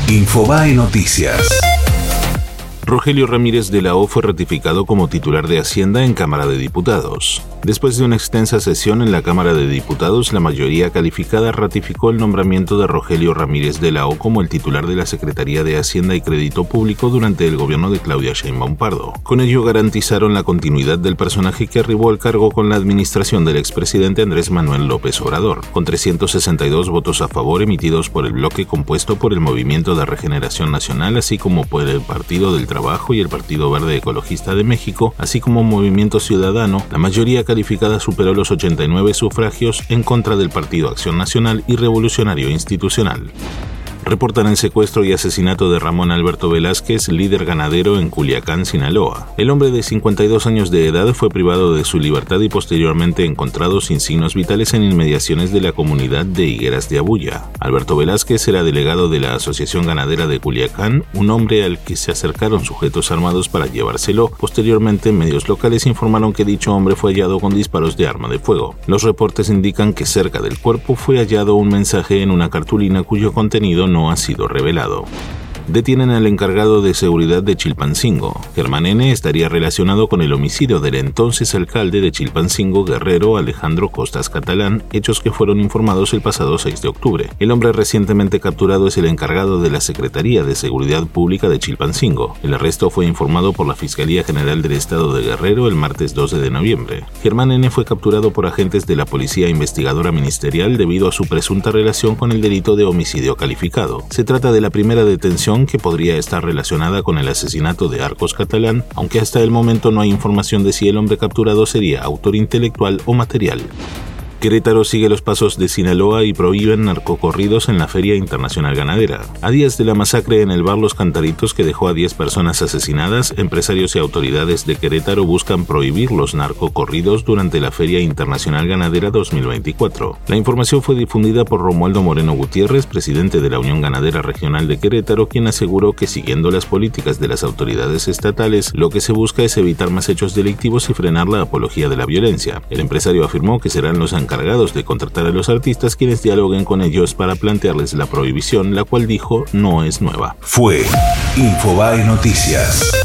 Infobae Noticias. Rogelio Ramírez de la O fue ratificado como titular de Hacienda en Cámara de Diputados. Después de una extensa sesión en la Cámara de Diputados, la mayoría calificada ratificó el nombramiento de Rogelio Ramírez de la O como el titular de la Secretaría de Hacienda y Crédito Público durante el gobierno de Claudia Sheinbaum Pardo. Con ello garantizaron la continuidad del personaje que arribó al cargo con la administración del expresidente Andrés Manuel López Obrador, con 362 votos a favor emitidos por el bloque compuesto por el Movimiento de Regeneración Nacional, así como por el Partido del Trabajo y el Partido Verde Ecologista de México, así como Movimiento Ciudadano. La mayoría calificada superó los 89 sufragios en contra del Partido Acción Nacional y Revolucionario Institucional. Reportan el secuestro y asesinato de Ramón Alberto Velázquez, líder ganadero en Culiacán, Sinaloa. El hombre de 52 años de edad fue privado de su libertad y posteriormente encontrado sin signos vitales en inmediaciones de la comunidad de Higueras de Abuya. Alberto Velázquez era delegado de la Asociación Ganadera de Culiacán, un hombre al que se acercaron sujetos armados para llevárselo. Posteriormente, medios locales informaron que dicho hombre fue hallado con disparos de arma de fuego. Los reportes indican que cerca del cuerpo fue hallado un mensaje en una cartulina cuyo contenido no ha sido revelado. Detienen al encargado de seguridad de Chilpancingo. Germán N. estaría relacionado con el homicidio del entonces alcalde de Chilpancingo, Guerrero, Alejandro Costas Catalán, hechos que fueron informados el pasado 6 de octubre. El hombre recientemente capturado es el encargado de la Secretaría de Seguridad Pública de Chilpancingo. El arresto fue informado por la Fiscalía General del Estado de Guerrero el martes 12 de noviembre. Germán N. fue capturado por agentes de la Policía Investigadora Ministerial debido a su presunta relación con el delito de homicidio calificado. Se trata de la primera detención que podría estar relacionada con el asesinato de Arcos Catalán, aunque hasta el momento no hay información de si el hombre capturado sería autor intelectual o material. Querétaro sigue los pasos de Sinaloa y prohíben narcocorridos en la Feria Internacional Ganadera. A días de la masacre en el bar Los Cantaritos que dejó a 10 personas asesinadas, empresarios y autoridades de Querétaro buscan prohibir los narcocorridos durante la Feria Internacional Ganadera 2024. La información fue difundida por Romualdo Moreno Gutiérrez, presidente de la Unión Ganadera Regional de Querétaro, quien aseguró que siguiendo las políticas de las autoridades estatales, lo que se busca es evitar más hechos delictivos y frenar la apología de la violencia. El empresario afirmó que serán los encargados de contratar a los artistas quienes dialoguen con ellos para plantearles la prohibición, la cual dijo no es nueva. Fue Infobae Noticias.